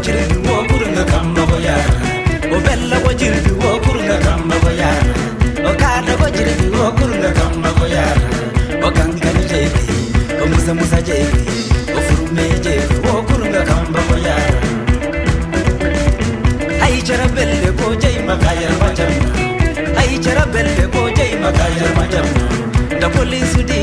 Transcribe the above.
jirgi wo kurunga kamba boyara o bella bo jirgi wo kurunga kamba boyara o kada bo jirgi wo kurunga kamba boyara o gangani jebi o musa musa jebi o furume jebi wo kurunga kamba boyara ay jara belle ko jey makayar majamna ay jara belle ko jey makayar majamna da police di